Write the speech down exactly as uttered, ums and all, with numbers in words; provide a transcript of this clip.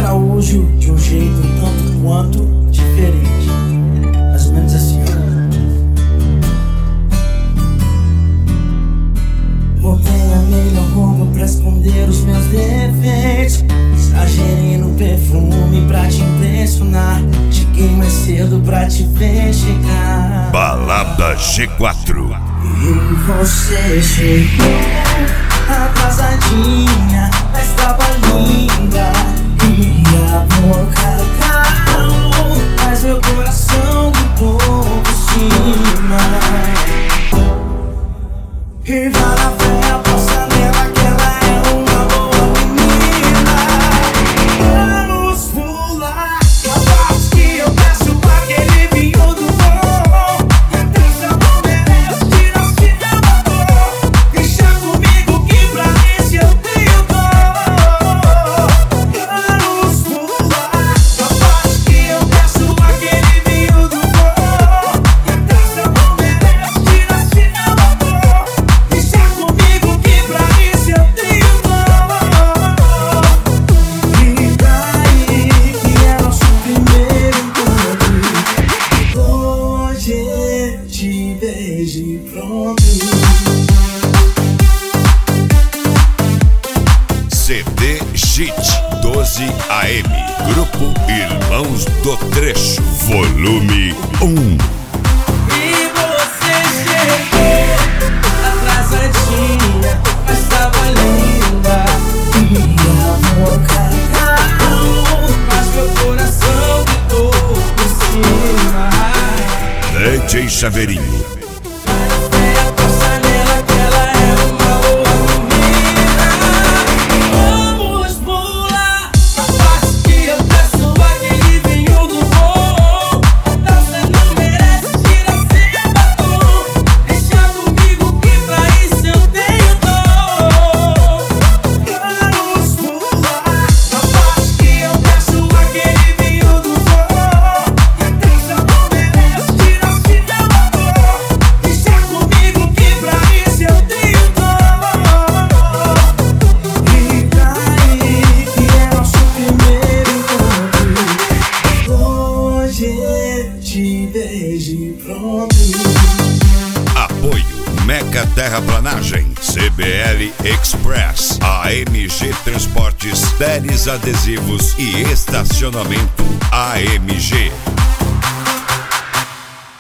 Araújo de um jeito um tanto quanto diferente. Mais ou menos assim. Botei a melhor roupa pra esconder os meus defeitos. Exagerei no perfume pra te impressionar. Cheguei mais cedo pra te ver chegar. Balada G quatro. E você chegou atrasadinha, mas tava linda. E a boca calou, mas meu coração gritou por cima. E vai na fé, aposta nela que ela é uma boa menina. Vamos pular na parte que eu peço aquele vinho do bom. Então se eu não mereço, tira se me amor. Deixa comigo que pra isso eu tenho dor. Vamos pular na parte que eu peço aquele vinho do bom. Então se eu não mereço, tira se me amor. Deixa comigo que pra isso eu tenho dor. E daí que é nosso primeiro encontro. Hoje te beijo e pronto. C D Hit doze A M. Grupo Irmãos do Trecho. Volume um. E você chegou atrasadinha, mas tava linda. E a boca calou, mas meu coração gritou por cima. D J Chaveirinho. Aposta nela que ela é uma boa menina. Vamos pular a parte que eu peço aquele vinho do bom. Então cê não merece, tira sem batom. Deixa comigo que pra isso eu tenho dor. Vamos pular a parte que eu peço aquele vinho do bom. Então cê não merece, tira sem batom. Deixa comigo que pra isso eu tenho dor. E daí que é nosso primeiro encontro. Hoje te beijo e pronto. Apoio Meca Terraplanagem, C B L Express, A M G Transportes, Teles Adesivos e Estacionamento A M G.